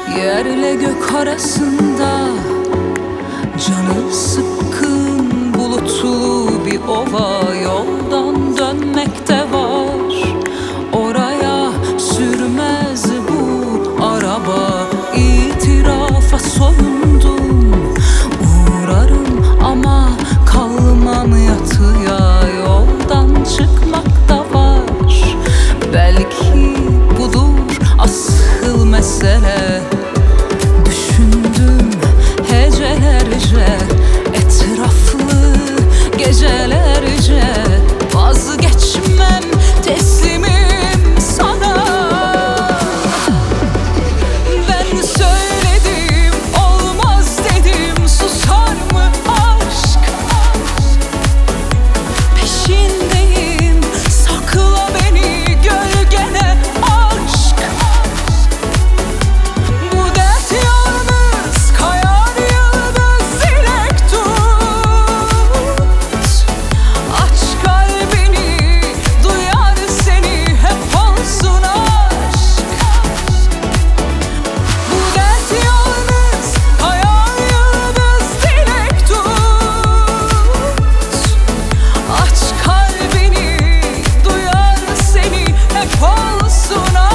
Yerle gök arasında canı sıkkın bulutlu bir ova, yoldan dönmekte var. Oraya sürmez bu araba, itirafa soyundum. Uğrarım ama kalmam yatıya, yoldan çıkmak da var. Belki budur asıl mesele. Düşündüm hecelerce, etraflı gecelerce. Vazgeçmem, teslimim sana. Ben söyledim, olmaz dedim. Susar mı aşk? Peşindeyim, sakla beni gölgene aşk. Bu dert yalnız kayar yıldız, dilek tut. Aç kalbini, duyar seni, hep olsun aşk. Bu dert yalnız kayar yıldız, dilek tut. Aç kalbini, duyar seni, hep olsun aşk.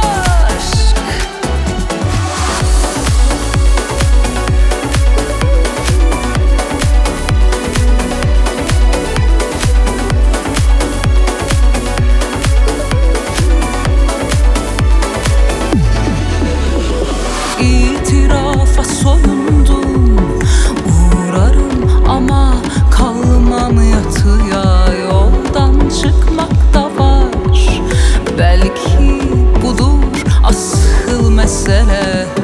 İtirafa soyundum. Uğrarım ama kalmam yatıya, yoldan çıkmak da var. Belki budur asıl mesele.